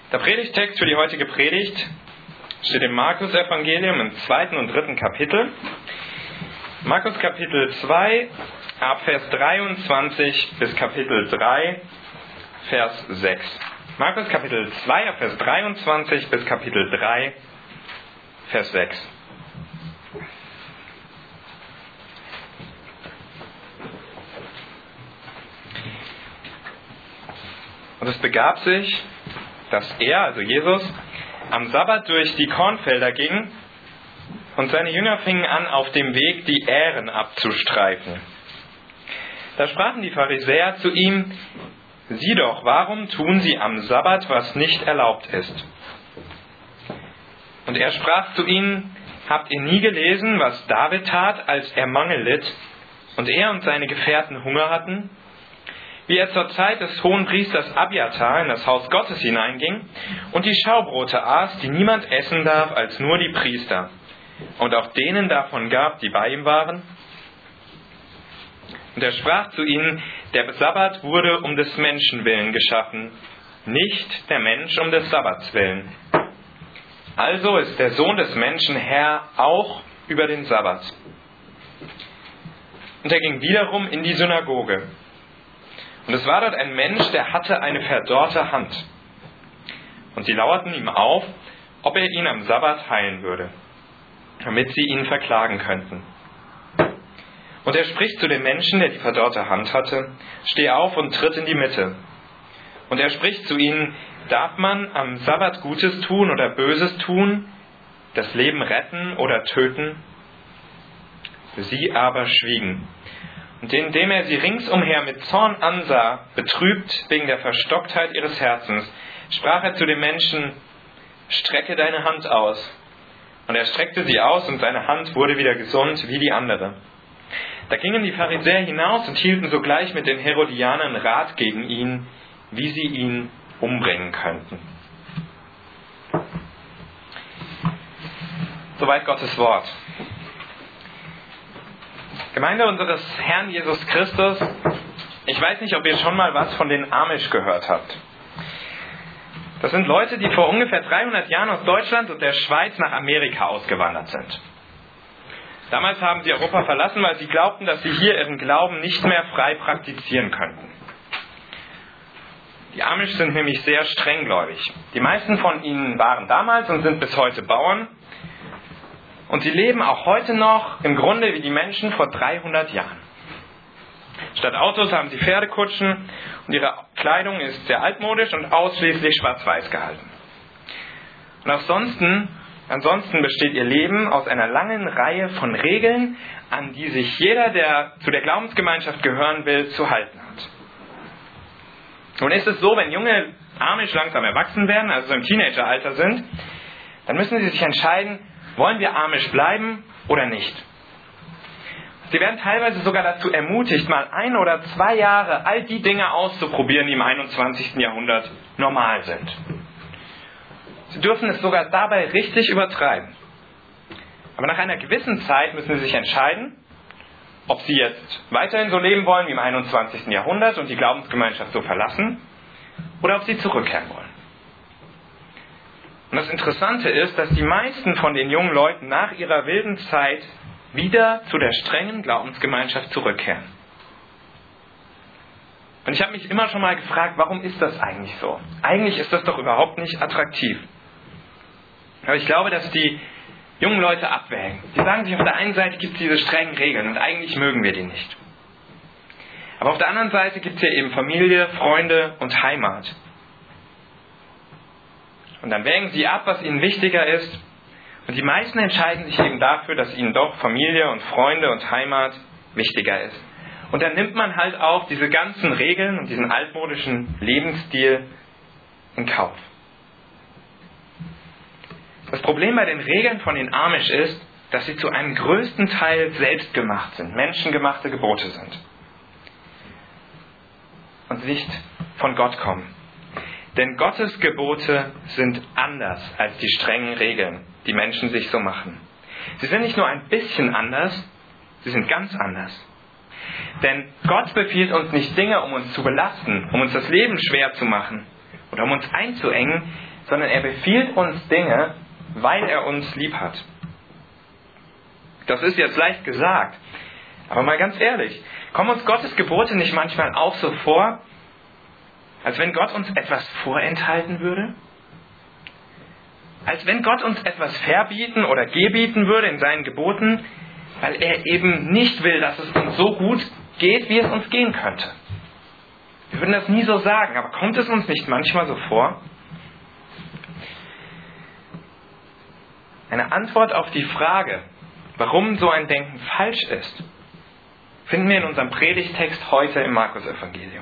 Der Predigtext für die heutige Predigt steht im Markus-Evangelium im 2. und 3. Kapitel. Markus Kapitel 2, ab Vers 23 bis Kapitel 3, Vers 6. Markus Kapitel 2, ab Vers 23 bis Kapitel 3, Vers 6. Und es begab sich, dass er, also Jesus, am Sabbat durch die Kornfelder ging und seine Jünger fingen an, auf dem Weg die Ähren abzustreifen. Da sprachen die Pharisäer zu ihm: Sieh doch, warum tun sie am Sabbat, was nicht erlaubt ist? Und er sprach zu ihnen: Habt ihr nie gelesen, was David tat, als er Mangel litt und er und seine Gefährten Hunger hatten? Wie er zur Zeit des Hohenpriesters Abjatar in das Haus Gottes hineinging und die Schaubrote aß, die niemand essen darf als nur die Priester, und auch denen davon gab, die bei ihm waren? Und er sprach zu ihnen: Der Sabbat wurde um des Menschen willen geschaffen, nicht der Mensch um des Sabbats willen. Also ist der Sohn des Menschen Herr auch über den Sabbat. Und er ging wiederum in die Synagoge. Und es war dort ein Mensch, der hatte eine verdorrte Hand. Und sie lauerten ihm auf, ob er ihn am Sabbat heilen würde, damit sie ihn verklagen könnten. Und er spricht zu dem Menschen, der die verdorrte Hand hatte: Steh auf und tritt in die Mitte. Und er spricht zu ihnen: Darf man am Sabbat Gutes tun oder Böses tun, das Leben retten oder töten? Sie aber schwiegen. Und indem er sie ringsumher mit Zorn ansah, betrübt wegen der Verstocktheit ihres Herzens, sprach er zu dem Menschen: Strecke deine Hand aus. Und er streckte sie aus, und seine Hand wurde wieder gesund wie die andere. Da gingen die Pharisäer hinaus und hielten sogleich mit den Herodianern Rat gegen ihn, wie sie ihn umbringen könnten. Soweit Gottes Wort. Gemeinde unseres Herrn Jesus Christus, ich weiß nicht, ob ihr schon mal was von den Amish gehört habt. Das sind Leute, die vor ungefähr 300 Jahren aus Deutschland und der Schweiz nach Amerika ausgewandert sind. Damals haben sie Europa verlassen, weil sie glaubten, dass sie hier ihren Glauben nicht mehr frei praktizieren könnten. Die Amish sind nämlich sehr strenggläubig. Die meisten von ihnen waren damals und sind bis heute Bauern. Und sie leben auch heute noch im Grunde wie die Menschen vor 300 Jahren. Statt Autos haben sie Pferdekutschen und ihre Kleidung ist sehr altmodisch und ausschließlich schwarz-weiß gehalten. Und ansonsten besteht ihr Leben aus einer langen Reihe von Regeln, an die sich jeder, der zu der Glaubensgemeinschaft gehören will, zu halten hat. Nun ist es so, wenn junge Amish langsam erwachsen werden, also so im Teenageralter sind, dann müssen sie sich entscheiden: Wollen wir Amish bleiben oder nicht? Sie werden teilweise sogar dazu ermutigt, mal 1 oder 2 Jahre all die Dinge auszuprobieren, die im 21. Jahrhundert normal sind. Sie dürfen es sogar dabei richtig übertreiben. Aber nach einer gewissen Zeit müssen sie sich entscheiden, ob sie jetzt weiterhin so leben wollen wie im 21. Jahrhundert und die Glaubensgemeinschaft so verlassen, oder ob sie zurückkehren wollen. Und das Interessante ist, dass die meisten von den jungen Leuten nach ihrer wilden Zeit wieder zu der strengen Glaubensgemeinschaft zurückkehren. Und ich habe mich immer schon mal gefragt, warum ist das eigentlich so? Eigentlich ist das doch überhaupt nicht attraktiv. Aber ich glaube, dass die jungen Leute abwägen. Die sagen sich, auf der einen Seite gibt es diese strengen Regeln und eigentlich mögen wir die nicht. Aber auf der anderen Seite gibt es ja eben Familie, Freunde und Heimat. Und dann wägen sie ab, was ihnen wichtiger ist. Und die meisten entscheiden sich eben dafür, dass ihnen doch Familie und Freunde und Heimat wichtiger ist. Und dann nimmt man halt auch diese ganzen Regeln und diesen altmodischen Lebensstil in Kauf. Das Problem bei den Regeln von den Amish ist, dass sie zu einem größten Teil selbstgemacht sind, menschengemachte Gebote sind. Und nicht von Gott kommen. Denn Gottes Gebote sind anders als die strengen Regeln, die Menschen sich so machen. Sie sind nicht nur ein bisschen anders, sie sind ganz anders. Denn Gott befiehlt uns nicht Dinge, um uns zu belasten, um uns das Leben schwer zu machen, oder um uns einzuengen, sondern er befiehlt uns Dinge, weil er uns lieb hat. Das ist jetzt leicht gesagt, aber mal ganz ehrlich, kommen uns Gottes Gebote nicht manchmal auch so vor, als wenn Gott uns etwas vorenthalten würde? Als wenn Gott uns etwas verbieten oder gebieten würde in seinen Geboten, weil er eben nicht will, dass es uns so gut geht, wie es uns gehen könnte. Wir würden das nie so sagen, aber kommt es uns nicht manchmal so vor? Eine Antwort auf die Frage, warum so ein Denken falsch ist, finden wir in unserem Predigtext heute im Markus-Evangelium.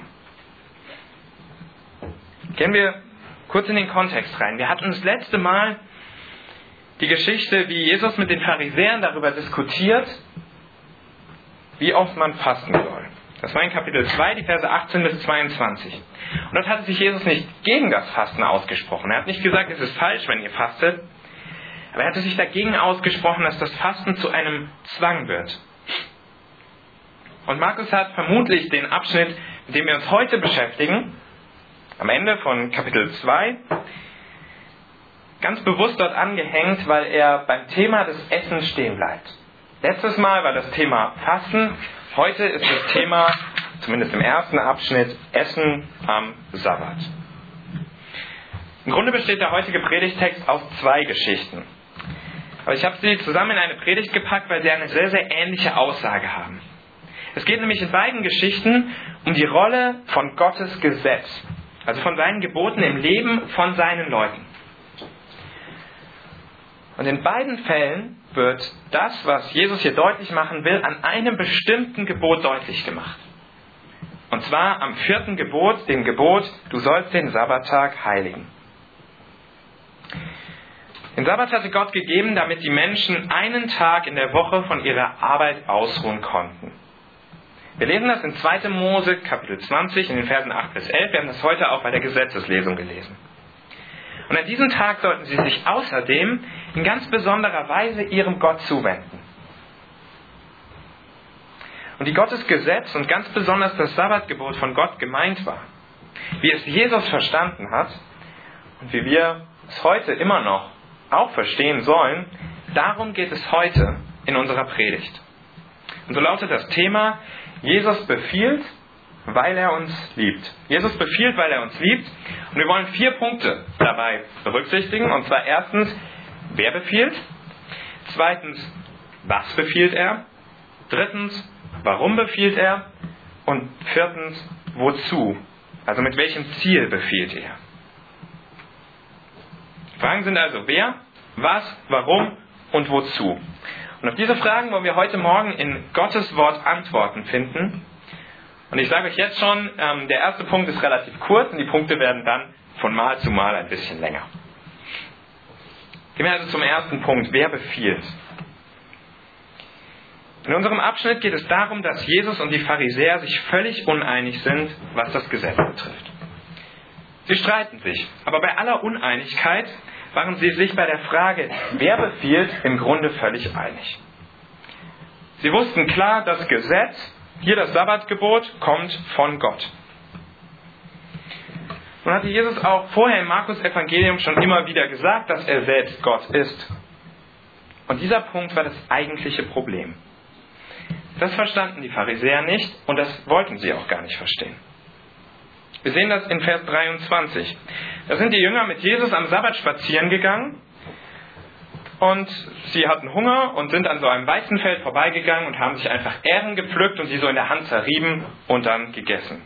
Gehen wir kurz in den Kontext rein. Wir hatten das letzte Mal die Geschichte, wie Jesus mit den Pharisäern darüber diskutiert, wie oft man fasten soll. Das war in Kapitel 2, die Verse 18 bis 22. Und dort hatte sich Jesus nicht gegen das Fasten ausgesprochen. Er hat nicht gesagt, es ist falsch, wenn ihr fastet. Aber er hatte sich dagegen ausgesprochen, dass das Fasten zu einem Zwang wird. Und Markus hat vermutlich den Abschnitt, mit dem wir uns heute beschäftigen, am Ende von Kapitel 2, ganz bewusst dort angehängt, weil er beim Thema des Essens stehen bleibt. Letztes Mal war das Thema Fasten, heute ist das Thema, zumindest im ersten Abschnitt, Essen am Sabbat. Im Grunde besteht der heutige Predigtext aus 2 Geschichten. Aber ich habe sie zusammen in eine Predigt gepackt, weil sie eine sehr, sehr ähnliche Aussage haben. Es geht nämlich in beiden Geschichten um die Rolle von Gottes Gesetz, also von seinen Geboten im Leben von seinen Leuten. Und in beiden Fällen wird das, was Jesus hier deutlich machen will, an einem bestimmten Gebot deutlich gemacht. Und zwar am 4. Gebot, dem Gebot, du sollst den Sabbattag heiligen. Den Sabbat hatte Gott gegeben, damit die Menschen einen Tag in der Woche von ihrer Arbeit ausruhen konnten. Wir lesen das in 2. Mose, Kapitel 20, in den Versen 8 bis 11. Wir haben das heute auch bei der Gesetzeslesung gelesen. Und an diesem Tag sollten sie sich außerdem in ganz besonderer Weise ihrem Gott zuwenden. Und wie Gottes Gesetz und ganz besonders das Sabbatgebot von Gott gemeint war, wie es Jesus verstanden hat und wie wir es heute immer noch auch verstehen sollen, darum geht es heute in unserer Predigt. Und so lautet das Thema: Jesus befiehlt, weil er uns liebt. Jesus befiehlt, weil er uns liebt. Und wir wollen 4 Punkte dabei berücksichtigen. Und zwar erstens, wer befiehlt? Zweitens, was befiehlt er? Drittens, warum befiehlt er? Und viertens, wozu? Also mit welchem Ziel befiehlt er? Fragen sind also wer, was, warum und wozu. Und auf diese Fragen wollen wir heute Morgen in Gottes Wort Antworten finden. Und ich sage euch jetzt schon, der erste Punkt ist relativ kurz und die Punkte werden dann von Mal zu Mal ein bisschen länger. Gehen wir also zum ersten Punkt, wer befiehlt? In unserem Abschnitt geht es darum, dass Jesus und die Pharisäer sich völlig uneinig sind, was das Gesetz betrifft. Sie streiten sich, aber bei aller Uneinigkeit waren sie sich bei der Frage, wer befiehlt, im Grunde völlig einig. Sie wussten klar, das Gesetz, hier das Sabbatgebot, kommt von Gott. Nun hatte Jesus auch vorher im Markus-Evangelium schon immer wieder gesagt, dass er selbst Gott ist. Und dieser Punkt war das eigentliche Problem. Das verstanden die Pharisäer nicht und das wollten sie auch gar nicht verstehen. Wir sehen das in Vers 23. Da sind die Jünger mit Jesus am Sabbat spazieren gegangen und sie hatten Hunger und sind an so einem Weizenfeld vorbeigegangen und haben sich einfach Ähren gepflückt und die so in der Hand zerrieben und dann gegessen.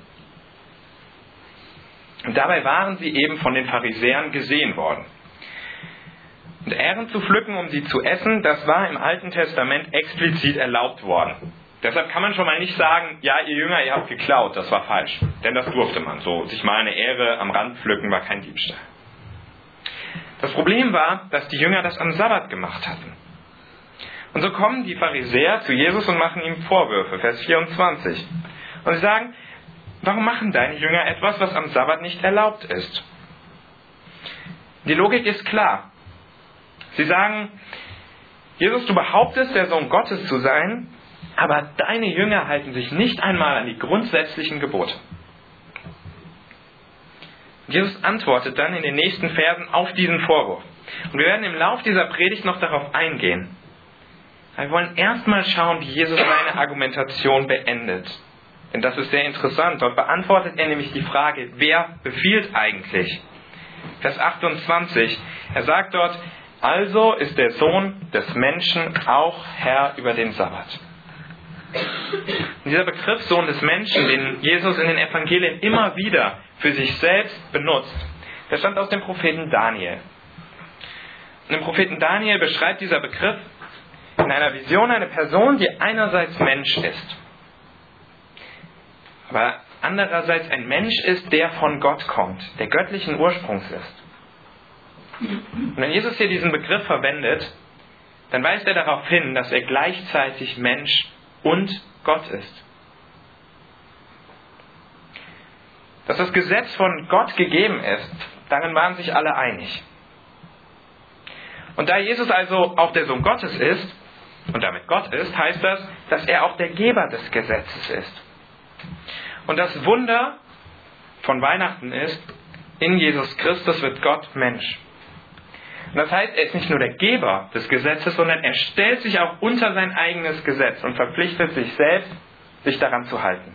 Und dabei waren sie eben von den Pharisäern gesehen worden. Und Ähren zu pflücken, um sie zu essen, das war im Alten Testament explizit erlaubt worden. Deshalb kann man schon mal nicht sagen, ja, ihr Jünger, ihr habt geklaut, das war falsch. Denn das durfte man. So, sich mal eine Ähre am Rand pflücken war kein Diebstahl. Das Problem war, dass die Jünger das am Sabbat gemacht hatten. Und so kommen die Pharisäer zu Jesus und machen ihm Vorwürfe, Vers 24. Und sie sagen, warum machen deine Jünger etwas, was am Sabbat nicht erlaubt ist? Die Logik ist klar. Sie sagen, Jesus, du behauptest, der Sohn Gottes zu sein, aber deine Jünger halten sich nicht einmal an die grundsätzlichen Gebote. Und Jesus antwortet dann in den nächsten Versen auf diesen Vorwurf. Und wir werden im Lauf dieser Predigt noch darauf eingehen. Aber wir wollen erstmal schauen, wie Jesus seine Argumentation beendet. Denn das ist sehr interessant. Dort beantwortet er nämlich die Frage, wer befiehlt eigentlich? Vers 28, er sagt dort, also ist der Sohn des Menschen auch Herr über den Sabbat. Und dieser Begriff Sohn des Menschen, den Jesus in den Evangelien immer wieder für sich selbst benutzt, der stammt aus dem Propheten Daniel. Und im Propheten Daniel beschreibt dieser Begriff in einer Vision eine Person, die einerseits Mensch ist, aber andererseits ein Mensch ist, der von Gott kommt, der göttlichen Ursprungs ist. Und wenn Jesus hier diesen Begriff verwendet, dann weist er darauf hin, dass er gleichzeitig Mensch und Gott ist. Dass das Gesetz von Gott gegeben ist, darin waren sich alle einig. Und da Jesus also auch der Sohn Gottes ist und damit Gott ist, heißt das, dass er auch der Geber des Gesetzes ist. Und das Wunder von Weihnachten ist, in Jesus Christus wird Gott Mensch. Und das heißt, er ist nicht nur der Geber des Gesetzes, sondern er stellt sich auch unter sein eigenes Gesetz und verpflichtet sich selbst, sich daran zu halten.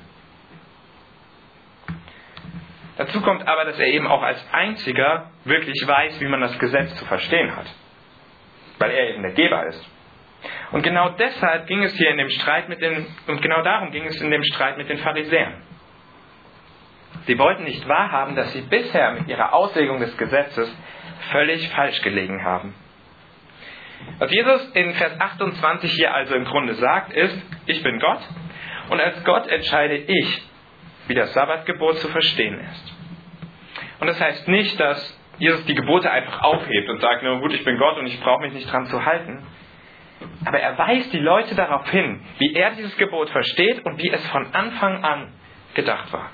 Dazu kommt aber, dass er eben auch als Einziger wirklich weiß, wie man das Gesetz zu verstehen hat. Weil er eben der Geber ist. Und genau deshalb ging es hier in dem Streit und genau darum ging es in dem Streit mit den Pharisäern. Sie wollten nicht wahrhaben, dass sie bisher mit ihrer Auslegung des Gesetzes völlig falsch gelegen haben. Was Jesus in Vers 28 hier also im Grunde sagt, ist, ich bin Gott und als Gott entscheide ich, wie das Sabbatgebot zu verstehen ist. Und das heißt nicht, dass Jesus die Gebote einfach aufhebt und sagt, na gut, ich bin Gott und ich brauche mich nicht dran zu halten. Aber er weist die Leute darauf hin, wie er dieses Gebot versteht und wie es von Anfang an gedacht war.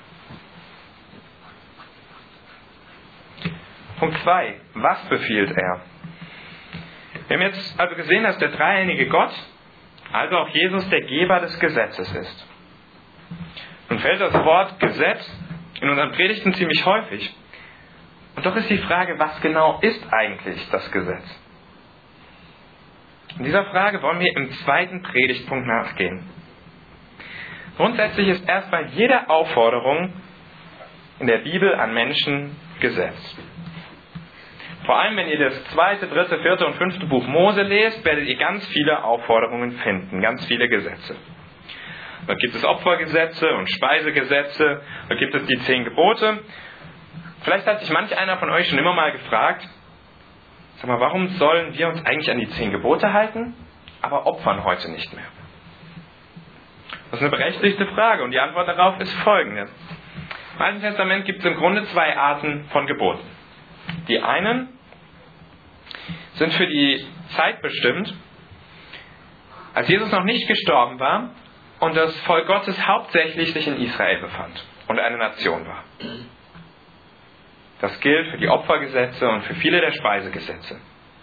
Punkt 2. Was befiehlt er? Wir haben jetzt also gesehen, dass der dreieinige Gott, also auch Jesus, der Geber des Gesetzes ist. Nun fällt das Wort Gesetz in unseren Predigten ziemlich häufig. Und doch ist die Frage, was genau ist eigentlich das Gesetz? In dieser Frage wollen wir im zweiten Predigtpunkt nachgehen. Grundsätzlich ist erstmal jede Aufforderung in der Bibel an Menschen Gesetz. Vor allem, wenn ihr das 2., 3., 4. und 5. Buch Mose lest, werdet ihr ganz viele Aufforderungen finden, ganz viele Gesetze. Da gibt es Opfergesetze und Speisegesetze, da gibt es die 10 Gebote. Vielleicht hat sich manch einer von euch schon immer mal gefragt, sag mal, warum sollen wir uns eigentlich an die 10 Gebote halten, aber opfern heute nicht mehr? Das ist eine berechtigte Frage und die Antwort darauf ist folgende. Im Alten Testament gibt es im Grunde 2 Arten von Geboten. Die einen sind für die Zeit bestimmt, als Jesus noch nicht gestorben war und das Volk Gottes hauptsächlich sich in Israel befand und eine Nation war. Das gilt für die Opfergesetze und für viele der Speisegesetze.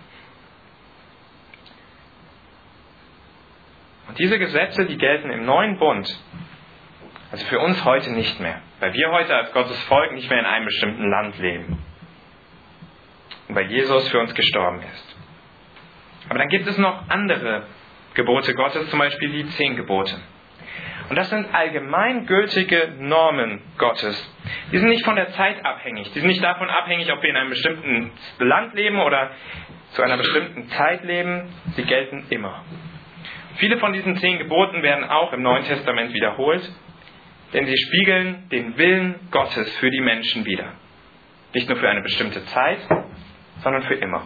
Und diese Gesetze, die gelten im neuen Bund, also für uns heute nicht mehr, weil wir heute als Gottes Volk nicht mehr in einem bestimmten Land leben. Und weil Jesus für uns gestorben ist. Aber dann gibt es noch andere Gebote Gottes, zum Beispiel die 10 Gebote. Und das sind allgemeingültige Normen Gottes. Die sind nicht von der Zeit abhängig. Die sind nicht davon abhängig, ob wir in einem bestimmten Land leben oder zu einer bestimmten Zeit leben. Sie gelten immer. Viele von diesen 10 Geboten werden auch im Neuen Testament wiederholt, denn sie spiegeln den Willen Gottes für die Menschen wider. Nicht nur für eine bestimmte Zeit, sondern für immer.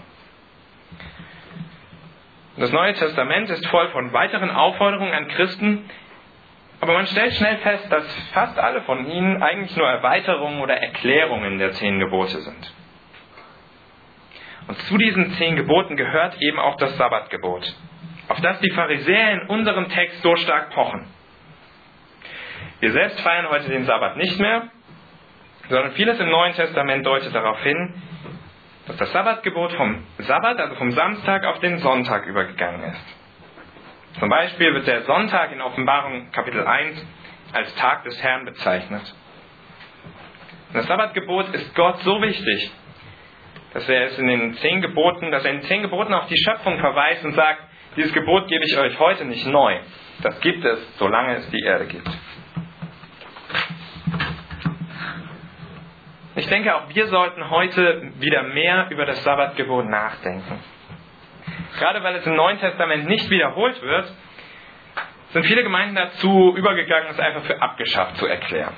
Das Neue Testament ist voll von weiteren Aufforderungen an Christen, aber man stellt schnell fest, dass fast alle von ihnen eigentlich nur Erweiterungen oder Erklärungen der 10 Gebote sind. Und zu diesen 10 Geboten gehört eben auch das Sabbatgebot, auf das die Pharisäer in unserem Text so stark pochen. Wir selbst feiern heute den Sabbat nicht mehr, sondern vieles im Neuen Testament deutet darauf hin, dass das Sabbatgebot vom Sabbat, also vom Samstag, auf den Sonntag übergegangen ist. Zum Beispiel wird der Sonntag in Offenbarung Kapitel 1 als Tag des Herrn bezeichnet. Und das Sabbatgebot ist Gott so wichtig, dass er in den 10 Geboten auf die Schöpfung verweist und sagt, dieses Gebot gebe ich euch heute nicht neu. Das gibt es, solange es die Erde gibt. Ich denke, auch wir sollten heute wieder mehr über das Sabbatgebot nachdenken. Gerade weil es im Neuen Testament nicht wiederholt wird, sind viele Gemeinden dazu übergegangen, es einfach für abgeschafft zu erklären.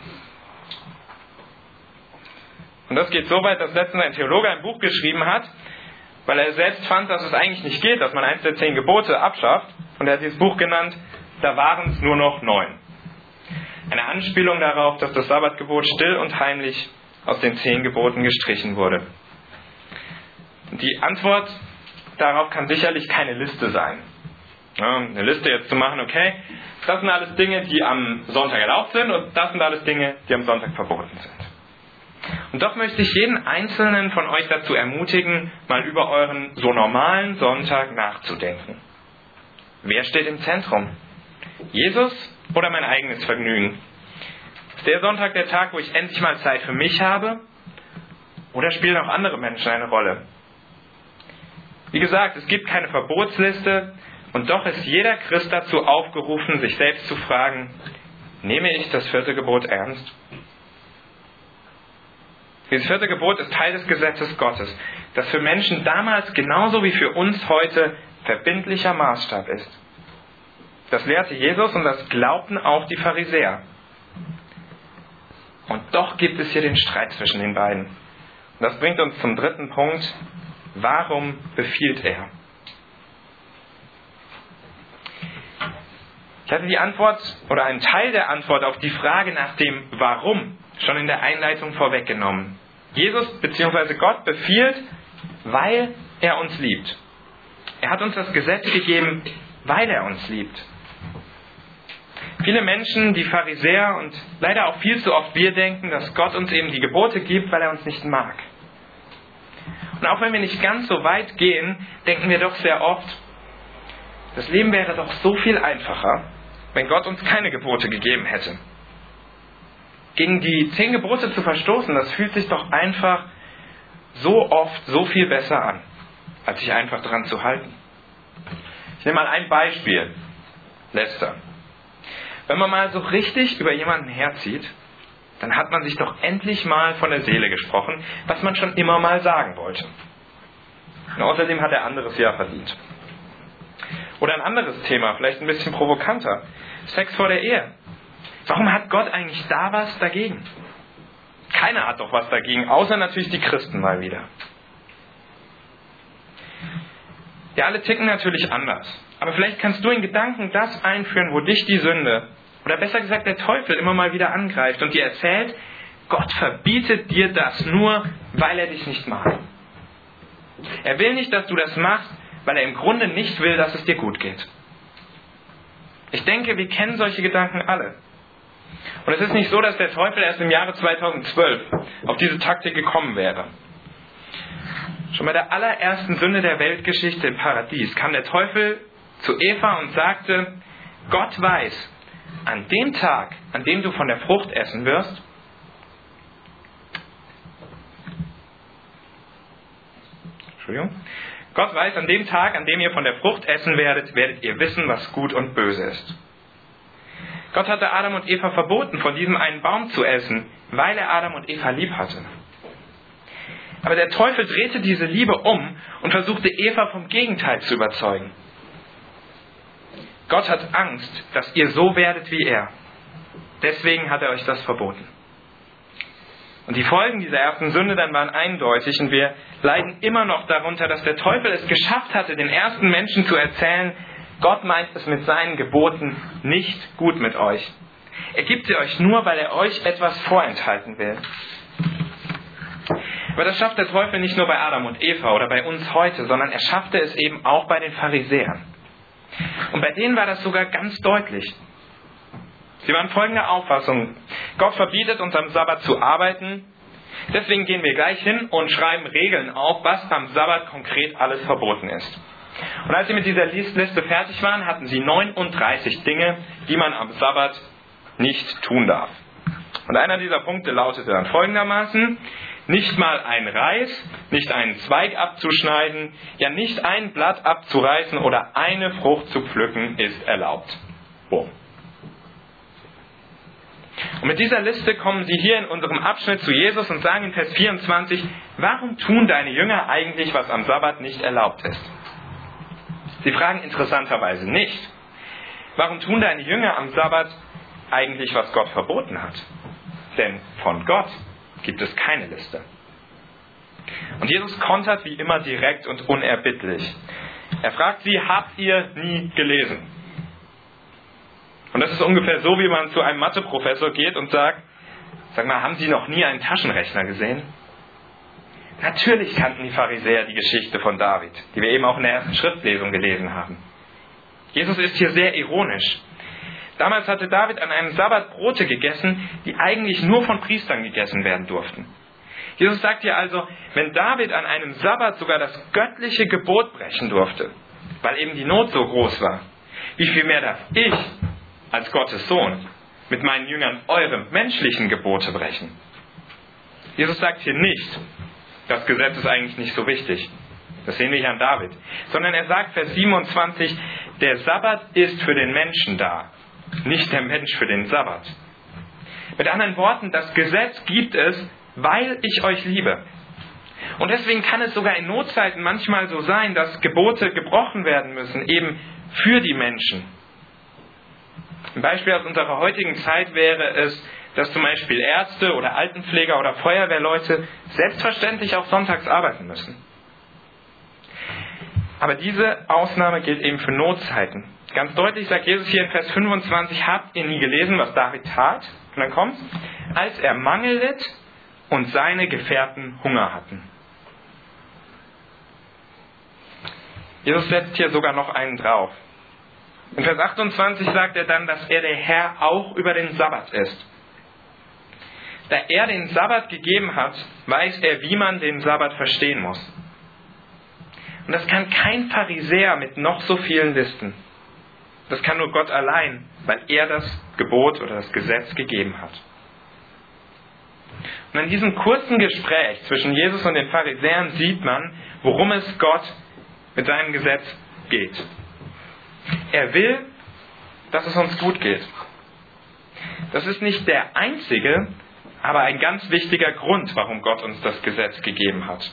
Und das geht so weit, dass letztens ein Theologe ein Buch geschrieben hat, weil er selbst fand, dass es eigentlich nicht geht, dass man eins der 10 Gebote abschafft. Und er hat dieses Buch genannt, da waren es nur noch 9. Eine Anspielung darauf, dass das Sabbatgebot still und heimlich aus den 10 Geboten gestrichen wurde. Die Antwort darauf kann sicherlich keine Liste sein. Ja, eine Liste jetzt zu machen, okay, das sind alles Dinge, die am Sonntag erlaubt sind und das sind alles Dinge, die am Sonntag verboten sind. Und doch möchte ich jeden Einzelnen von euch dazu ermutigen, mal über euren so normalen Sonntag nachzudenken. Wer steht im Zentrum? Jesus oder mein eigenes Vergnügen? Ist der Sonntag der Tag, wo ich endlich mal Zeit für mich habe? Oder spielen auch andere Menschen eine Rolle? Wie gesagt, es gibt keine Verbotsliste und doch ist jeder Christ dazu aufgerufen, sich selbst zu fragen, nehme ich das 4. Gebot ernst? Dieses 4. Gebot ist Teil des Gesetzes Gottes, das für Menschen damals genauso wie für uns heute verbindlicher Maßstab ist. Das lehrte Jesus und das glaubten auch die Pharisäer. Und doch gibt es hier den Streit zwischen den beiden. Und das bringt uns zum 3. Punkt. Warum befiehlt er? Ich hatte die Antwort oder einen Teil der Antwort auf die Frage nach dem Warum schon in der Einleitung vorweggenommen. Jesus bzw. Gott befiehlt, weil er uns liebt. Er hat uns das Gesetz gegeben, weil er uns liebt. Viele Menschen, die Pharisäer und leider auch viel zu oft wir denken, dass Gott uns eben die Gebote gibt, weil er uns nicht mag. Und auch wenn wir nicht ganz so weit gehen, denken wir doch sehr oft, das Leben wäre doch so viel einfacher, wenn Gott uns keine Gebote gegeben hätte. Gegen die 10 Gebote zu verstoßen, das fühlt sich doch einfach so oft so viel besser an, als sich einfach dran zu halten. Ich nehme mal ein Beispiel. Lästern. Wenn man mal so richtig über jemanden herzieht, dann hat man sich doch endlich mal von der Seele gesprochen, was man schon immer mal sagen wollte. Und außerdem hat er anderes ja verdient. Oder ein anderes Thema, vielleicht ein bisschen provokanter. Sex vor der Ehe. Warum hat Gott eigentlich da was dagegen? Keiner hat doch was dagegen, außer natürlich die Christen mal wieder. Ja, alle ticken natürlich anders. Aber vielleicht kannst du in Gedanken das einführen, wo dich die Sünde, oder besser gesagt der Teufel, immer mal wieder angreift und dir erzählt, Gott verbietet dir das nur, weil er dich nicht mag. Er will nicht, dass du das machst, weil er im Grunde nicht will, dass es dir gut geht. Ich denke, wir kennen solche Gedanken alle. Und es ist nicht so, dass der Teufel erst im Jahre 2012 auf diese Taktik gekommen wäre. Schon bei der allerersten Sünde der Weltgeschichte im Paradies kam der Teufel zu Eva und sagte, Gott weiß, an dem Tag, an dem du von der Frucht essen wirst, Gott weiß, an dem Tag, an dem ihr von der Frucht essen werdet, werdet ihr wissen, was gut und böse ist. Gott hatte Adam und Eva verboten, von diesem einen Baum zu essen, weil er Adam und Eva lieb hatte. Aber der Teufel drehte diese Liebe um und versuchte Eva vom Gegenteil zu überzeugen. Gott hat Angst, dass ihr so werdet wie er. Deswegen hat er euch das verboten. Und die Folgen dieser ersten Sünde dann waren eindeutig und wir leiden immer noch darunter, dass der Teufel es geschafft hatte, den ersten Menschen zu erzählen, Gott meint es mit seinen Geboten nicht gut mit euch. Er gibt sie euch nur, weil er euch etwas vorenthalten will. Aber das schafft der Teufel nicht nur bei Adam und Eva oder bei uns heute, sondern er schaffte es eben auch bei den Pharisäern. Und bei denen war das sogar ganz deutlich. Sie waren folgender Auffassung. Gott verbietet uns am Sabbat zu arbeiten. Deswegen gehen wir gleich hin und schreiben Regeln auf, was am Sabbat konkret alles verboten ist. Und als sie mit dieser Liste fertig waren, hatten sie 39 Dinge, die man am Sabbat nicht tun darf. Und einer dieser Punkte lautete dann folgendermaßen: Nicht mal ein Reis, nicht einen Zweig abzuschneiden, ja nicht ein Blatt abzureißen oder eine Frucht zu pflücken ist erlaubt. Boom. Und mit dieser Liste kommen sie hier in unserem Abschnitt zu Jesus und sagen in Vers 24, warum tun deine Jünger eigentlich, was am Sabbat nicht erlaubt ist? Sie fragen interessanterweise nicht, warum tun deine Jünger am Sabbat eigentlich, was Gott verboten hat? Denn von Gott gibt es keine Liste. Und Jesus kontert wie immer direkt und unerbittlich. Er fragt sie, habt ihr nie gelesen? Und das ist ungefähr so, wie man zu einem Matheprofessor geht und sagt, sag mal, haben Sie noch nie einen Taschenrechner gesehen? Natürlich kannten die Pharisäer die Geschichte von David, die wir eben auch in der ersten Schriftlesung gelesen haben. Jesus ist hier sehr ironisch. Damals hatte David an einem Sabbat Brote gegessen, die eigentlich nur von Priestern gegessen werden durften. Jesus sagt hier also, wenn David an einem Sabbat sogar das göttliche Gebot brechen durfte, weil eben die Not so groß war, wie viel mehr darf ich als Gottes Sohn mit meinen Jüngern eure menschlichen Gebote brechen? Jesus sagt hier nicht, das Gesetz ist eigentlich nicht so wichtig. Das sehen wir hier an David. Sondern er sagt, Vers 27, der Sabbat ist für den Menschen da, nicht der Mensch für den Sabbat. Mit anderen Worten, das Gesetz gibt es, weil ich euch liebe. Und deswegen kann es sogar in Notzeiten manchmal so sein, dass Gebote gebrochen werden müssen, eben für die Menschen. Ein Beispiel aus unserer heutigen Zeit wäre es, dass zum Beispiel Ärzte oder Altenpfleger oder Feuerwehrleute selbstverständlich auch sonntags arbeiten müssen. Aber diese Ausnahme gilt eben für Notzeiten. Ganz deutlich sagt Jesus hier in Vers 25, habt ihr nie gelesen, was David tat? Und dann kommt's, als er Mangel litt und seine Gefährten Hunger hatten. Jesus setzt hier sogar noch einen drauf. In Vers 28 sagt er dann, dass er der Herr auch über den Sabbat ist. Da er den Sabbat gegeben hat, weiß er, wie man den Sabbat verstehen muss. Und das kann kein Pharisäer mit noch so vielen Listen. Das kann nur Gott allein, weil er das Gebot oder das Gesetz gegeben hat. Und in diesem kurzen Gespräch zwischen Jesus und den Pharisäern sieht man, worum es Gott mit seinem Gesetz geht. Er will, dass es uns gut geht. Das ist nicht der einzige, aber ein ganz wichtiger Grund, warum Gott uns das Gesetz gegeben hat.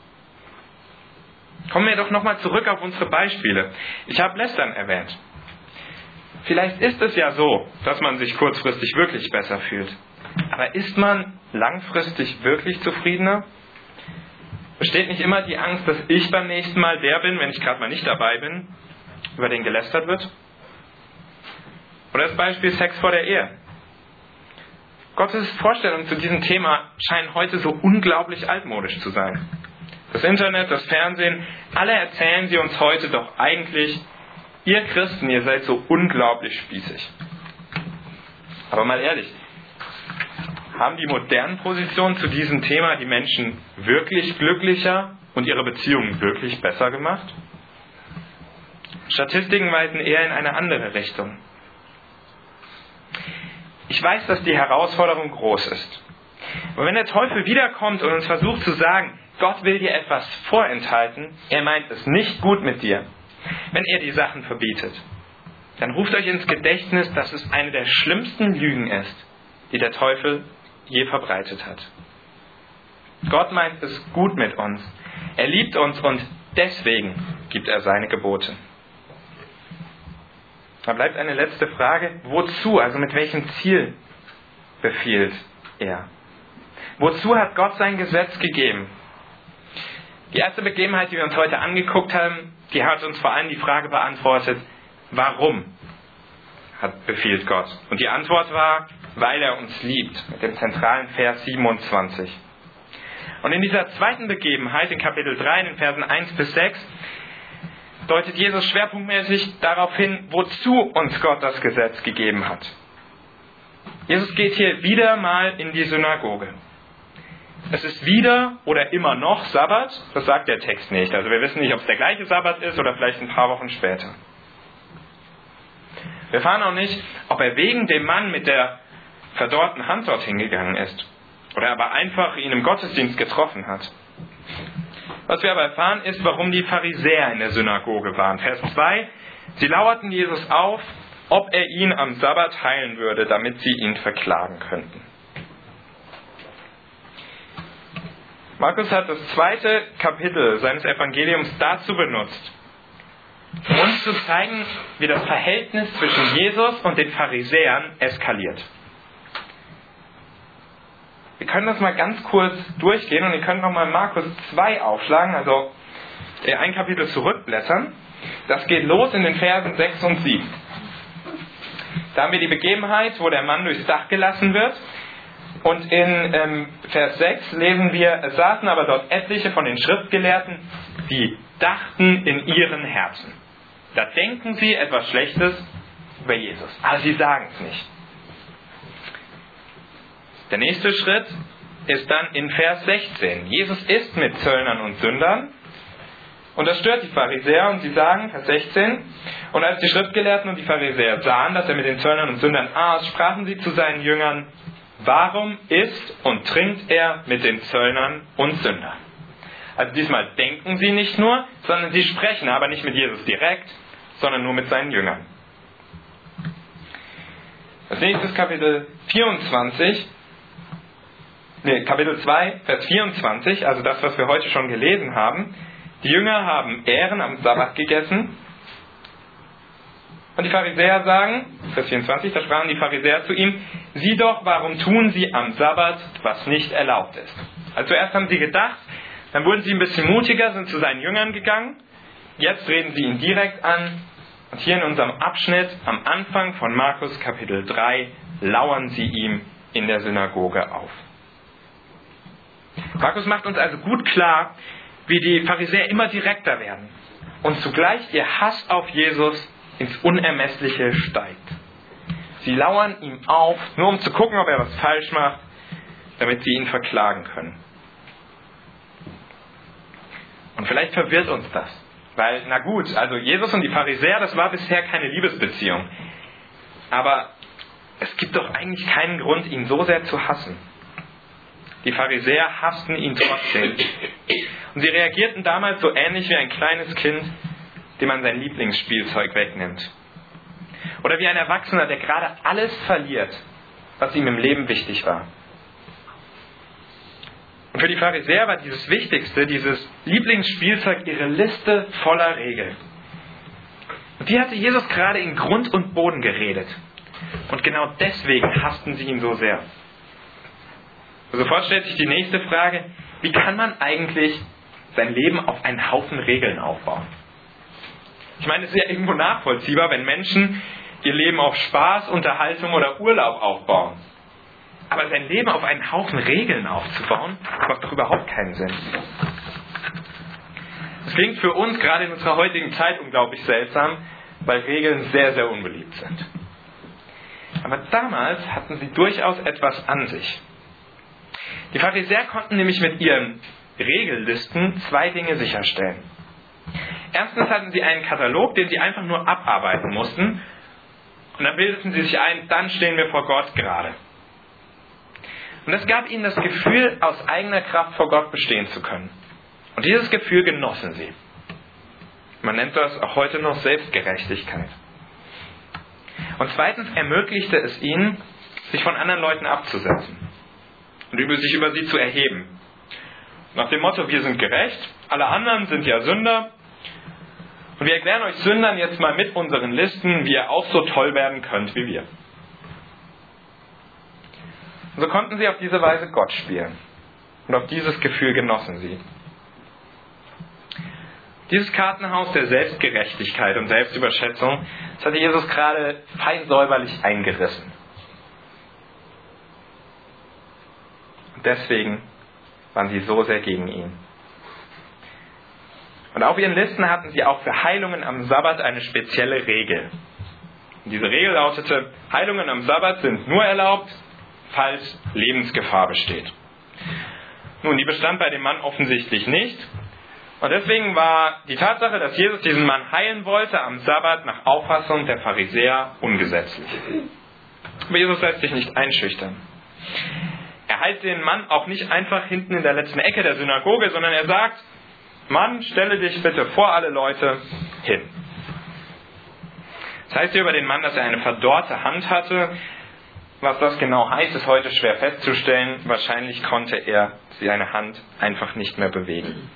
Kommen wir doch nochmal zurück auf unsere Beispiele. Ich habe Lästern erwähnt. Vielleicht ist es ja so, dass man sich kurzfristig wirklich besser fühlt. Aber ist man langfristig wirklich zufriedener? Besteht nicht immer die Angst, dass ich beim nächsten Mal der bin, wenn ich gerade mal nicht dabei bin, über den gelästert wird? Oder das Beispiel Sex vor der Ehe. Gottes Vorstellungen zu diesem Thema scheinen heute so unglaublich altmodisch zu sein. Das Internet, das Fernsehen, alle erzählen sie uns heute doch eigentlich, ihr Christen, ihr seid so unglaublich spießig. Aber mal ehrlich, haben die modernen Positionen zu diesem Thema die Menschen wirklich glücklicher und ihre Beziehungen wirklich besser gemacht? Statistiken weisen eher in eine andere Richtung. Ich weiß, dass die Herausforderung groß ist. Aber wenn der Teufel wiederkommt und uns versucht zu sagen, Gott will dir etwas vorenthalten, er meint es nicht gut mit dir, wenn er die Sachen verbietet, dann ruft euch ins Gedächtnis, dass es eine der schlimmsten Lügen ist, die der Teufel je verbreitet hat. Gott meint es gut mit uns. Er liebt uns und deswegen gibt er seine Gebote. Da bleibt eine letzte Frage. Wozu, also mit welchem Ziel befiehlt er? Wozu hat Gott sein Gesetz gegeben? Die erste Begebenheit, die wir uns heute angeguckt haben, die hat uns vor allem die Frage beantwortet, warum befiehlt Gott? Und die Antwort war, weil er uns liebt, mit dem zentralen Vers 27. Und in dieser zweiten Begebenheit, in Kapitel 3, in den Versen 1 bis 6, deutet Jesus schwerpunktmäßig darauf hin, wozu uns Gott das Gesetz gegeben hat. Jesus geht hier wieder mal in die Synagoge. Es ist wieder oder immer noch Sabbat, das sagt der Text nicht. Also wir wissen nicht, ob es der gleiche Sabbat ist oder vielleicht ein paar Wochen später. Wir erfahren auch nicht, ob er wegen dem Mann mit der verdorrten Hand dorthin gegangen ist oder aber einfach ihn im Gottesdienst getroffen hat. Was wir aber erfahren ist, warum die Pharisäer in der Synagoge waren. Vers 2, sie lauerten Jesus auf, ob er ihn am Sabbat heilen würde, damit sie ihn verklagen könnten. Markus hat das 2. Kapitel seines Evangeliums dazu benutzt, um uns zu zeigen, wie das Verhältnis zwischen Jesus und den Pharisäern eskaliert. Wir können das mal ganz kurz durchgehen und ihr könnt nochmal Markus 2 aufschlagen, also ein Kapitel zurückblättern. Das geht los in den Versen 6 und 7. Da haben wir die Begebenheit, wo der Mann durchs Dach gelassen wird. Und in Vers 6 lesen wir, es saßen aber dort etliche von den Schriftgelehrten, die dachten in ihren Herzen. Da denken sie etwas Schlechtes über Jesus, aber sie sagen es nicht. Der nächste Schritt ist dann in Vers 16. Jesus isst mit Zöllnern und Sündern und das stört die Pharisäer und sie sagen, Vers 16, und als die Schriftgelehrten und die Pharisäer sahen, dass er mit den Zöllnern und Sündern aß, sprachen sie zu seinen Jüngern, warum isst und trinkt er mit den Zöllnern und Sündern? Also diesmal denken sie nicht nur, sondern sie sprechen aber nicht mit Jesus direkt, sondern nur mit seinen Jüngern. Als nächstes Kapitel 2, Vers 24, also das, was wir heute schon gelesen haben. Die Jünger haben Ähren am Sabbat gegessen. Und die Pharisäer sagen, Vers 24, da sprachen die Pharisäer zu ihm, sieh doch, warum tun sie am Sabbat, was nicht erlaubt ist. Also zuerst haben sie gedacht, dann wurden sie ein bisschen mutiger, sind zu seinen Jüngern gegangen. Jetzt reden sie ihn direkt an. Und hier in unserem Abschnitt, am Anfang von Markus Kapitel 3, lauern sie ihm in der Synagoge auf. Markus macht uns also gut klar, wie die Pharisäer immer direkter werden und zugleich ihr Hass auf Jesus ins Unermessliche steigt. Sie lauern ihm auf, nur um zu gucken, ob er was falsch macht, damit sie ihn verklagen können. Und vielleicht verwirrt uns das, weil, na gut, also Jesus und die Pharisäer, das war bisher keine Liebesbeziehung. Aber es gibt doch eigentlich keinen Grund, ihn so sehr zu hassen. Die Pharisäer hassten ihn trotzdem. Und sie reagierten damals so ähnlich wie ein kleines Kind, dem man sein Lieblingsspielzeug wegnimmt. Oder wie ein Erwachsener, der gerade alles verliert, was ihm im Leben wichtig war. Und für die Pharisäer war dieses Wichtigste, dieses Lieblingsspielzeug, ihre Liste voller Regeln. Und die hatte Jesus gerade in Grund und Boden geredet. Und genau deswegen hassten sie ihn so sehr. Und sofort stellt sich die nächste Frage, wie kann man eigentlich sein Leben auf einen Haufen Regeln aufbauen? Ich meine, es ist ja irgendwo nachvollziehbar, wenn Menschen ihr Leben auf Spaß, Unterhaltung oder Urlaub aufbauen. Aber sein Leben auf einen Haufen Regeln aufzubauen, macht doch überhaupt keinen Sinn. Das klingt für uns gerade in unserer heutigen Zeit unglaublich seltsam, weil Regeln sehr, sehr unbeliebt sind. Aber damals hatten sie durchaus etwas an sich. Die Pharisäer konnten nämlich mit ihren Regellisten 2 Dinge sicherstellen. Erstens hatten sie einen Katalog, den sie einfach nur abarbeiten mussten. Und dann bildeten sie sich ein, dann stehen wir vor Gott gerade. Und das gab ihnen das Gefühl, aus eigener Kraft vor Gott bestehen zu können. Und dieses Gefühl genossen sie. Man nennt das auch heute noch Selbstgerechtigkeit. Und zweitens ermöglichte es ihnen, sich von anderen Leuten abzusetzen und sich über sie zu erheben. Nach dem Motto, wir sind gerecht, alle anderen sind ja Sünder. Und wir erklären euch Sündern jetzt mal mit unseren Listen, wie ihr auch so toll werden könnt wie wir. Und so konnten sie auf diese Weise Gott spielen. Und auf dieses Gefühl genossen sie. Dieses Kartenhaus der Selbstgerechtigkeit und Selbstüberschätzung, das hatte Jesus gerade fein säuberlich eingerissen. Und deswegen waren sie so sehr gegen ihn. Und auf ihren Listen hatten sie auch für Heilungen am Sabbat eine spezielle Regel. Und diese Regel lautete, Heilungen am Sabbat sind nur erlaubt, falls Lebensgefahr besteht. Nun, die bestand bei dem Mann offensichtlich nicht. Und deswegen war die Tatsache, dass Jesus diesen Mann heilen wollte am Sabbat nach Auffassung der Pharisäer ungesetzlich. Aber Jesus lässt sich nicht einschüchtern. Er hält den Mann auch nicht einfach hinten in der letzten Ecke der Synagoge, sondern er sagt: Mann, stelle dich bitte vor alle Leute hin. Das heißt hier über den Mann, dass er eine verdorrte Hand hatte. Was das genau heißt, ist heute schwer festzustellen. Wahrscheinlich konnte er seine Hand einfach nicht mehr bewegen.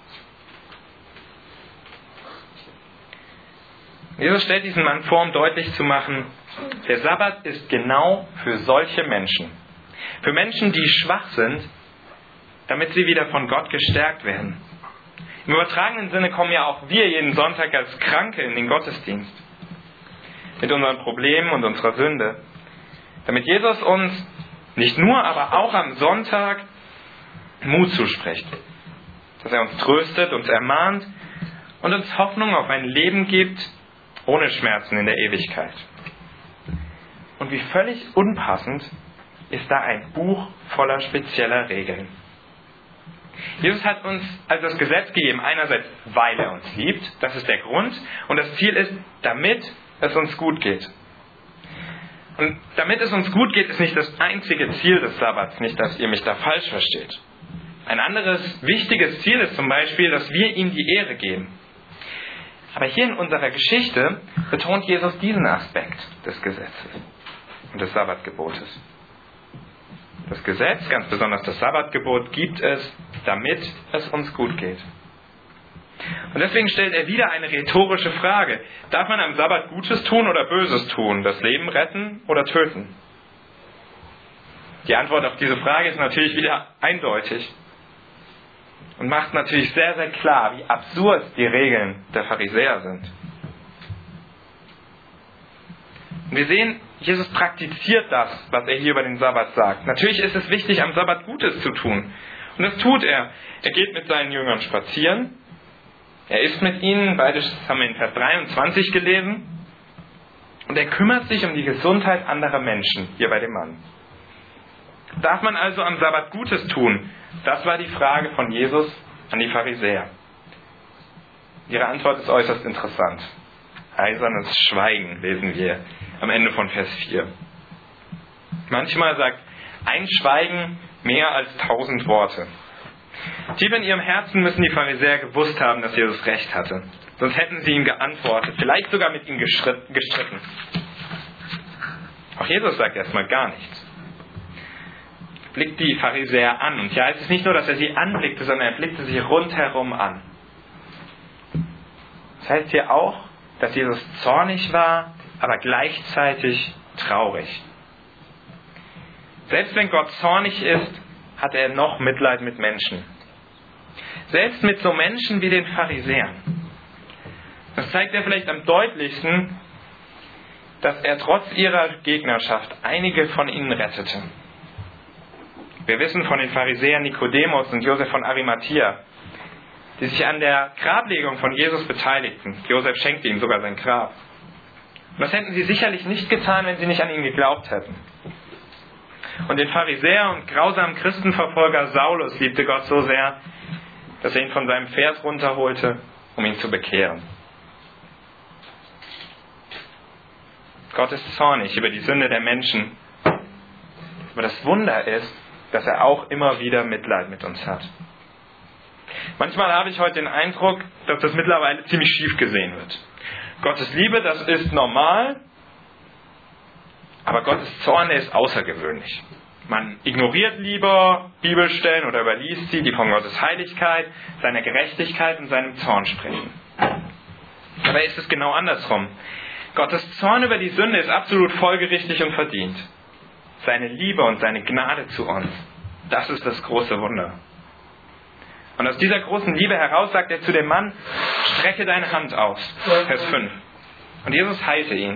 Jesus stellt diesen Mann vor, um deutlich zu machen, der Sabbat ist genau für solche Menschen. Für Menschen, die schwach sind, damit sie wieder von Gott gestärkt werden. Im übertragenen Sinne kommen ja auch wir jeden Sonntag als Kranke in den Gottesdienst. Mit unseren Problemen und unserer Sünde. Damit Jesus uns nicht nur, aber auch am Sonntag Mut zuspricht. Dass er uns tröstet, uns ermahnt und uns Hoffnung auf ein Leben gibt, ohne Schmerzen in der Ewigkeit. Und wie völlig unpassend ist da ein Buch voller spezieller Regeln. Jesus hat uns also das Gesetz gegeben, einerseits, weil er uns liebt, das ist der Grund, und das Ziel ist, damit es uns gut geht. Und damit es uns gut geht, ist nicht das einzige Ziel des Sabbats, nicht, dass ihr mich da falsch versteht. Ein anderes wichtiges Ziel ist zum Beispiel, dass wir ihm die Ehre geben. Aber hier in unserer Geschichte betont Jesus diesen Aspekt des Gesetzes und des Sabbatgebotes. Das Gesetz, ganz besonders das Sabbatgebot, gibt es, damit es uns gut geht. Und deswegen stellt er wieder eine rhetorische Frage. Darf man am Sabbat Gutes tun oder Böses tun? Das Leben retten oder töten? Die Antwort auf diese Frage ist natürlich wieder eindeutig. Und macht natürlich sehr, sehr klar, wie absurd die Regeln der Pharisäer sind. Und wir sehen, Jesus praktiziert das, was er hier über den Sabbat sagt. Natürlich ist es wichtig, am Sabbat Gutes zu tun. Und das tut er. Er geht mit seinen Jüngern spazieren. Er isst mit ihnen, beides haben wir in Vers 23 gelesen. Und er kümmert sich um die Gesundheit anderer Menschen, hier bei dem Mann. Darf man also am Sabbat Gutes tun? Das war die Frage von Jesus an die Pharisäer. Ihre Antwort ist äußerst interessant. Eisernes Schweigen lesen wir am Ende von Vers 4. Manchmal sagt ein Schweigen mehr als 1000 Worte. Tief in ihrem Herzen müssen die Pharisäer gewusst haben, dass Jesus recht hatte. Sonst hätten sie ihm geantwortet, vielleicht sogar mit ihm gestritten. Auch Jesus sagt erstmal gar nichts. Er blickt die Pharisäer an. Und ja, es ist nicht nur, dass er sie anblickte, sondern er blickte sie rundherum an. Das heißt hier auch, dass Jesus zornig war, aber gleichzeitig traurig. Selbst wenn Gott zornig ist, hat er noch Mitleid mit Menschen. Selbst mit so Menschen wie den Pharisäern. Das zeigt er vielleicht am deutlichsten, dass er trotz ihrer Gegnerschaft einige von ihnen rettete. Wir wissen von den Pharisäern Nikodemus und Josef von Arimathea, die sich an der Grablegung von Jesus beteiligten. Josef schenkte ihm sogar sein Grab. Und das hätten sie sicherlich nicht getan, wenn sie nicht an ihn geglaubt hätten. Und den Pharisäer und grausamen Christenverfolger Saulus liebte Gott so sehr, dass er ihn von seinem Pferd runterholte, um ihn zu bekehren. Gott ist zornig über die Sünde der Menschen. Aber das Wunder ist, dass er auch immer wieder Mitleid mit uns hat. Manchmal habe ich heute den Eindruck, dass das mittlerweile ziemlich schief gesehen wird. Gottes Liebe, das ist normal, aber Gottes Zorn, der ist außergewöhnlich. Man ignoriert lieber Bibelstellen oder überliest sie, die von Gottes Heiligkeit, seiner Gerechtigkeit und seinem Zorn sprechen. Dabei ist es genau andersrum. Gottes Zorn über die Sünde ist absolut folgerichtig und verdient. Seine Liebe und seine Gnade zu uns, das ist das große Wunder. Und aus dieser großen Liebe heraus sagt er zu dem Mann, strecke deine Hand aus. Vers 5. Und Jesus heilte ihn.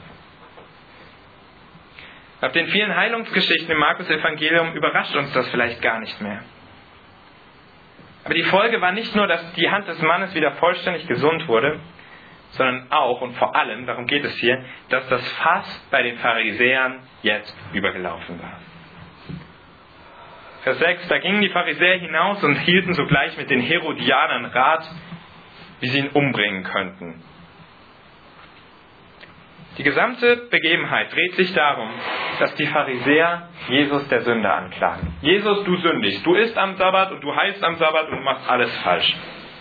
Nach den vielen Heilungsgeschichten im Markus-Evangelium überrascht uns das vielleicht gar nicht mehr. Aber die Folge war nicht nur, dass die Hand des Mannes wieder vollständig gesund wurde, sondern auch und vor allem, darum geht es hier, dass das Fass bei den Pharisäern jetzt übergelaufen war. Vers 6, da gingen die Pharisäer hinaus und hielten sogleich mit den Herodianern Rat, wie sie ihn umbringen könnten. Die gesamte Begebenheit dreht sich darum, dass die Pharisäer Jesus der Sünde anklagen. Jesus, du sündigst. Du isst am Sabbat und du heilst am Sabbat und du machst alles falsch.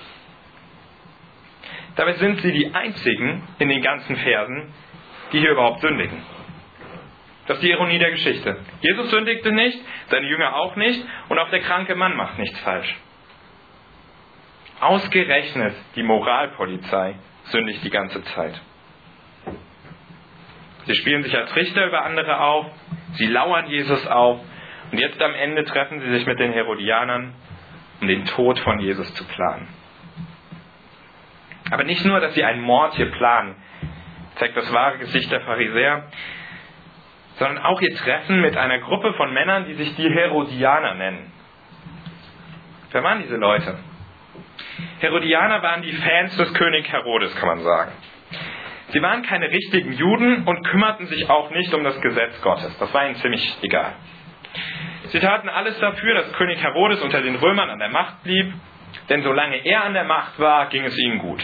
Dabei sind sie die einzigen in den ganzen Versen, die hier überhaupt sündigen. Das ist die Ironie der Geschichte. Jesus sündigte nicht, seine Jünger auch nicht und auch der kranke Mann macht nichts falsch. Ausgerechnet die Moralpolizei sündigt die ganze Zeit. Sie spielen sich als Richter über andere auf, sie lauern Jesus auf und jetzt am Ende treffen sie sich mit den Herodianern, um den Tod von Jesus zu planen. Aber nicht nur, dass sie einen Mord hier planen, zeigt das wahre Gesicht der Pharisäer, sondern auch ihr Treffen mit einer Gruppe von Männern, die sich die Herodianer nennen. Wer waren diese Leute? Herodianer waren die Fans des König Herodes, kann man sagen. Sie waren keine richtigen Juden und kümmerten sich auch nicht um das Gesetz Gottes. Das war ihnen ziemlich egal. Sie taten alles dafür, dass König Herodes unter den Römern an der Macht blieb, denn solange er an der Macht war, ging es ihnen gut.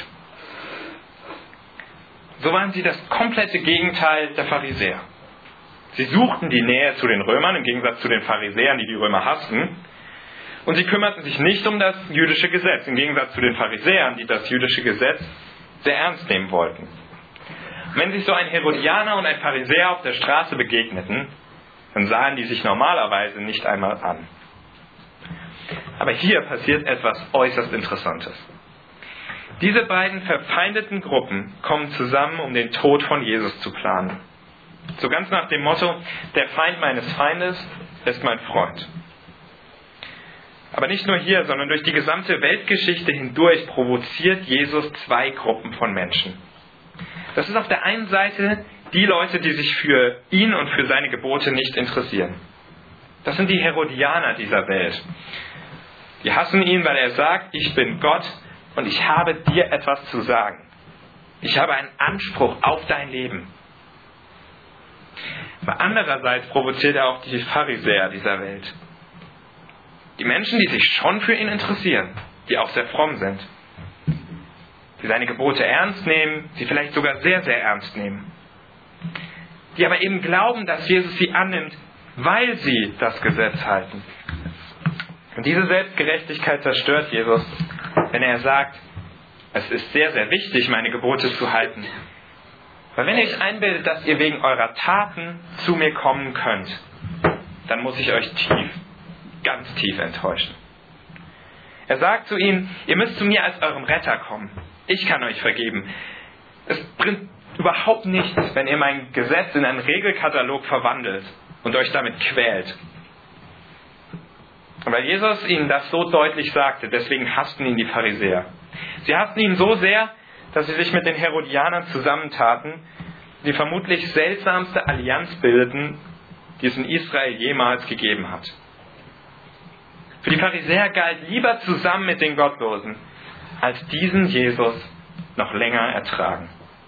So waren sie das komplette Gegenteil der Pharisäer. Sie suchten die Nähe zu den Römern, im Gegensatz zu den Pharisäern, die die Römer hassten. Und sie kümmerten sich nicht um das jüdische Gesetz, im Gegensatz zu den Pharisäern, die das jüdische Gesetz sehr ernst nehmen wollten. Und wenn sich so ein Herodianer und ein Pharisäer auf der Straße begegneten, dann sahen die sich normalerweise nicht einmal an. Aber hier passiert etwas äußerst Interessantes. Diese beiden verfeindeten Gruppen kommen zusammen, um den Tod von Jesus zu planen. So ganz nach dem Motto, der Feind meines Feindes ist mein Freund. Aber nicht nur hier, sondern durch die gesamte Weltgeschichte hindurch provoziert Jesus zwei Gruppen von Menschen. Das ist auf der einen Seite die Leute, die sich für ihn und für seine Gebote nicht interessieren. Das sind die Herodianer dieser Welt. Die hassen ihn, weil er sagt, ich bin Gott und ich habe dir etwas zu sagen. Ich habe einen Anspruch auf dein Leben. Aber andererseits provoziert er auch die Pharisäer dieser Welt. Die Menschen, die sich schon für ihn interessieren, die auch sehr fromm sind. Die seine Gebote ernst nehmen, sie vielleicht sogar sehr, sehr ernst nehmen. Die aber eben glauben, dass Jesus sie annimmt, weil sie das Gesetz halten. Und diese Selbstgerechtigkeit zerstört Jesus, wenn er sagt, es ist sehr, sehr wichtig, meine Gebote zu halten. Weil wenn ihr euch einbildet, dass ihr wegen eurer Taten zu mir kommen könnt, dann muss ich euch ganz tief enttäuschen. Er sagt zu ihnen, ihr müsst zu mir als eurem Retter kommen. Ich kann euch vergeben. Es bringt überhaupt nichts, wenn ihr mein Gesetz in einen Regelkatalog verwandelt und euch damit quält. Und weil Jesus ihnen das so deutlich sagte, deswegen hassten ihn die Pharisäer. Sie hassten ihn so sehr, dass sie sich mit den Herodianern zusammentaten, die vermutlich seltsamste Allianz bildeten, die es in Israel jemals gegeben hat. Für die Pharisäer galt lieber zusammen mit den Gottlosen, als diesen Jesus noch länger ertragen.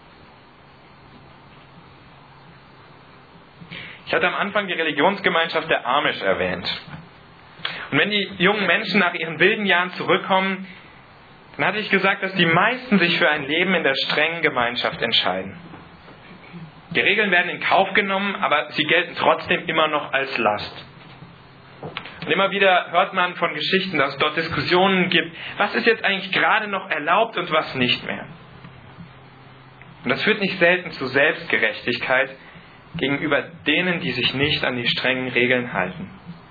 Ich hatte am Anfang die Religionsgemeinschaft der Amish erwähnt. Und wenn die jungen Menschen nach ihren wilden Jahren zurückkommen, dann hatte ich gesagt, dass die meisten sich für ein Leben in der strengen Gemeinschaft entscheiden. Die Regeln werden in Kauf genommen, aber sie gelten trotzdem immer noch als Last. Und immer wieder hört man von Geschichten, dass es dort Diskussionen gibt, was ist jetzt eigentlich gerade noch erlaubt und was nicht mehr. Und das führt nicht selten zu Selbstgerechtigkeit gegenüber denen, die sich nicht an die strengen Regeln halten.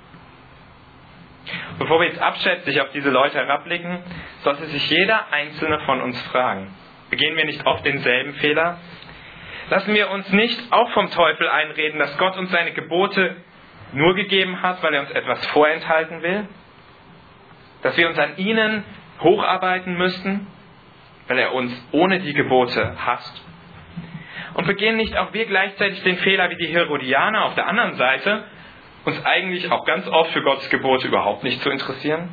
Bevor wir jetzt abschätzig auf diese Leute herabblicken, sollte sich jeder Einzelne von uns fragen, begehen wir nicht oft denselben Fehler? Lassen wir uns nicht auch vom Teufel einreden, dass Gott uns seine Gebote nur gegeben hat, weil er uns etwas vorenthalten will? Dass wir uns an ihnen hocharbeiten müssten, weil er uns ohne die Gebote hasst? Und begehen nicht auch wir gleichzeitig den Fehler wie die Herodianer auf der anderen Seite, uns eigentlich auch ganz oft für Gottes Gebote überhaupt nicht zu interessieren?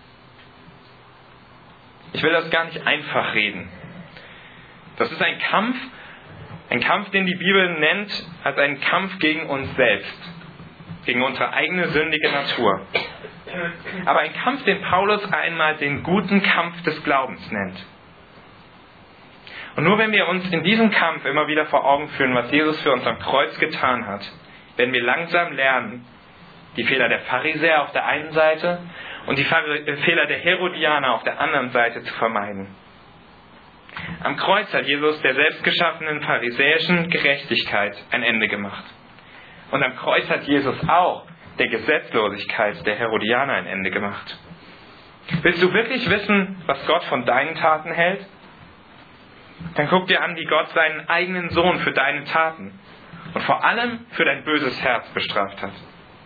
Ich will das gar nicht einfach reden. Das ist ein Kampf, den die Bibel nennt als einen Kampf gegen uns selbst, gegen unsere eigene sündige Natur. Aber ein Kampf, den Paulus einmal den guten Kampf des Glaubens nennt. Und nur wenn wir uns in diesem Kampf immer wieder vor Augen führen, was Jesus für uns am Kreuz getan hat, werden wir langsam lernen, die Fehler der Pharisäer auf der einen Seite und die Fehler der Herodianer auf der anderen Seite zu vermeiden. Am Kreuz hat Jesus der selbstgeschaffenen pharisäischen Gerechtigkeit ein Ende gemacht. Und am Kreuz hat Jesus auch der Gesetzlosigkeit der Herodianer ein Ende gemacht. Willst du wirklich wissen, was Gott von deinen Taten hält? Dann guck dir an, wie Gott seinen eigenen Sohn für deine Taten und vor allem für dein böses Herz bestraft hat.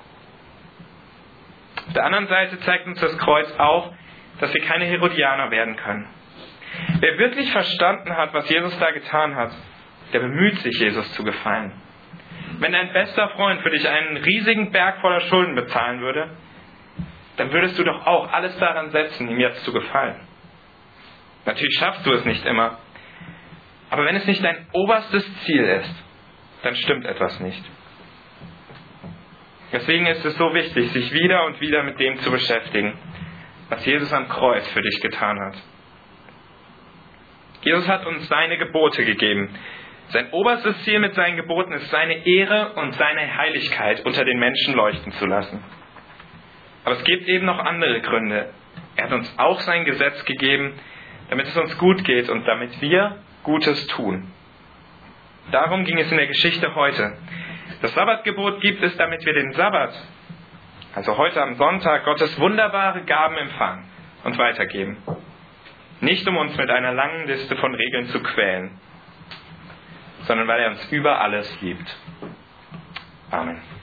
Auf der anderen Seite zeigt uns das Kreuz auch, dass wir keine Herodianer werden können. Wer wirklich verstanden hat, was Jesus da getan hat, der bemüht sich, Jesus zu gefallen. Wenn dein bester Freund für dich einen riesigen Berg voller Schulden bezahlen würde, dann würdest du doch auch alles daran setzen, ihm jetzt zu gefallen. Natürlich schaffst du es nicht immer, aber wenn es nicht dein oberstes Ziel ist, dann stimmt etwas nicht. Deswegen ist es so wichtig, sich wieder und wieder mit dem zu beschäftigen, was Jesus am Kreuz für dich getan hat. Jesus hat uns seine Gebote gegeben. Sein oberstes Ziel mit seinen Geboten ist, seine Ehre und seine Heiligkeit unter den Menschen leuchten zu lassen. Aber es gibt eben noch andere Gründe. Er hat uns auch sein Gesetz gegeben, damit es uns gut geht und damit wir Gutes tun. Darum ging es in der Geschichte heute. Das Sabbatgebot gibt es, damit wir den Sabbat, also heute am Sonntag, Gottes wunderbare Gaben empfangen und weitergeben. Nicht um uns mit einer langen Liste von Regeln zu quälen, sondern weil er uns über alles liebt. Amen.